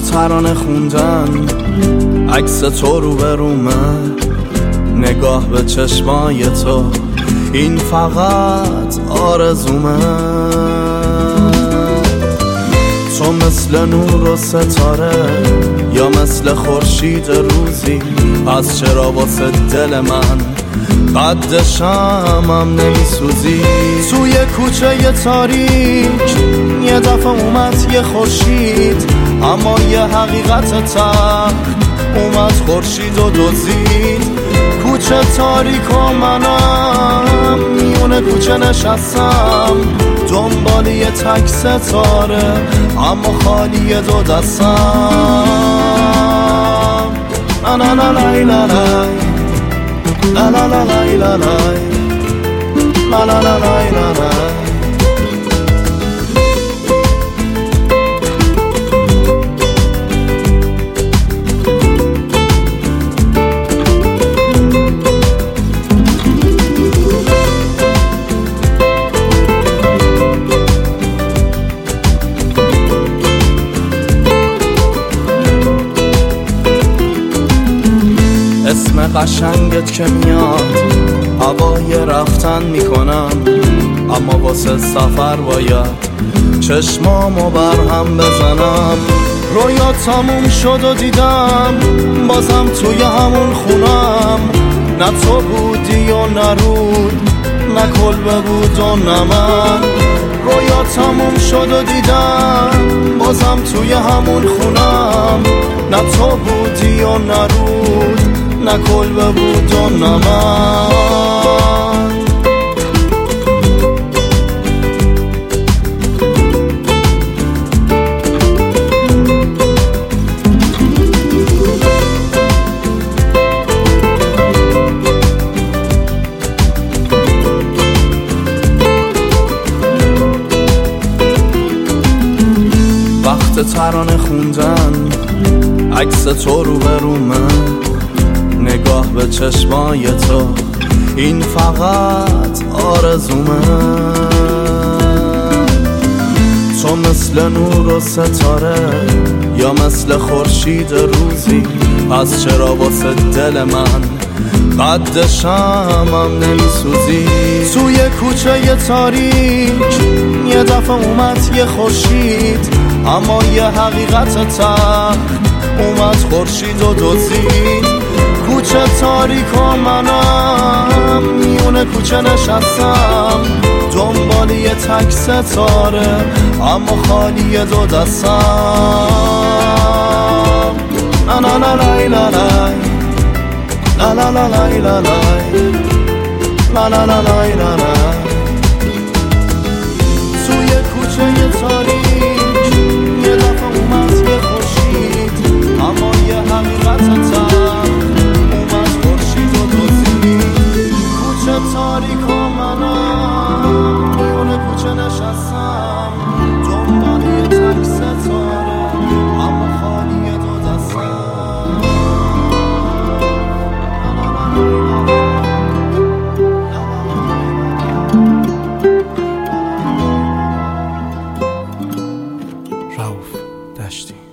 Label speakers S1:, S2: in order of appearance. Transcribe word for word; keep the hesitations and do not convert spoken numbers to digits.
S1: ترانه خوندن، عکس تو رو به رومه، نگاه به چشمای تو، این فقط آرزومه. تو مثل نور و ستاره یا مثل خورشید روزی، پس چرا واسه دل من قد شمعم نمیسوزی؟ توی کوچه ی تاریک یه دفعه اومد یه خورشید، اما یه حقیقت تلخ اومد خورشید و دزدید. کوچه تاریک و منم میونه کوچه نشستم، دنبال یه تک ستاره اما خالی دو دستم. لا لا لا لای لا لای لا لا لا لای لا لای لا لا لا لای لا لای. اسم قشنگت که میاد هوای رفتن میکنم، اما واسه سفر باید چشمامو برهم بزنم. رویا تموم شد و دیدم بازم توی همون خونم، نه تو بودی و نه رود، نه کلبه بود و نه من. رویا تموم شد و دیدم بازم توی همون خونم، نه تو بودی و نه رود، نه کلبه بود و نه من. وقت ترانه خوندن، عکس تو رو به رومه، نگاه به چشمای تو، این فقط آرزومه. تو مثل نور و ستاره یا مثل خورشید روزی، پس چرا واسه دل من قد شمعم نمیسوزی؟ توی کوچه ی تاریک یه دفعه اومد یه خورشید، اما یه حقیقت تلخ اومد خورشید و دزدید. کوچه تاریک و منم میونه کوچه نشستم، دنبال یه تک ستاره اما خالی دو دستم. لا لا لا لای لا لای لا لا لا لای لا لای لا لا لا لای لا لای. توی کوچه ی تاریک یه دفعه اومد یه خورشید، اما یه حقیقت تلخ اومد خورشید و دزدید. کوچه تاریک و منم میونه کوچه نشستم، دنبال یه تک ستاره اما خالی دو دستم.
S2: رؤوف دشتی.